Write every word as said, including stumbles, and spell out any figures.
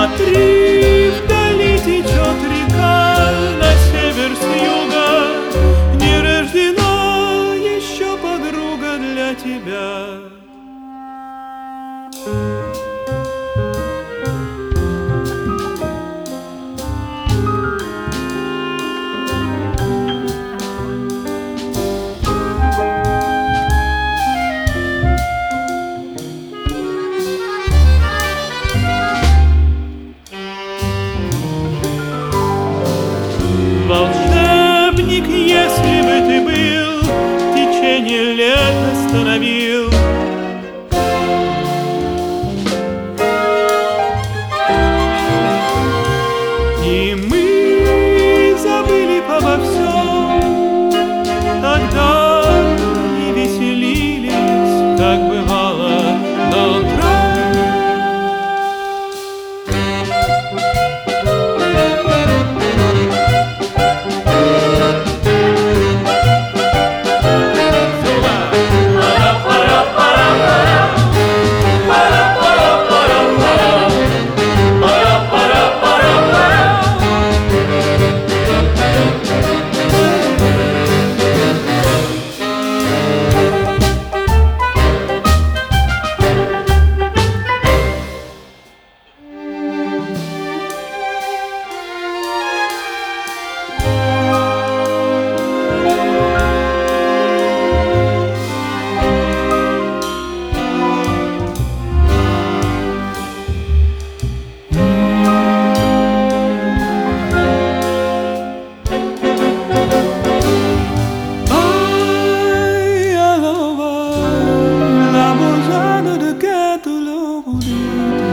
Смотри, вдали течет река, на север с юга, не рождена еще подруга для тебя. Волшебник, если бы ты был, течение лет остановил. И мы забыли обо всем, тогда и веселились, как бывало до утра. L'amour de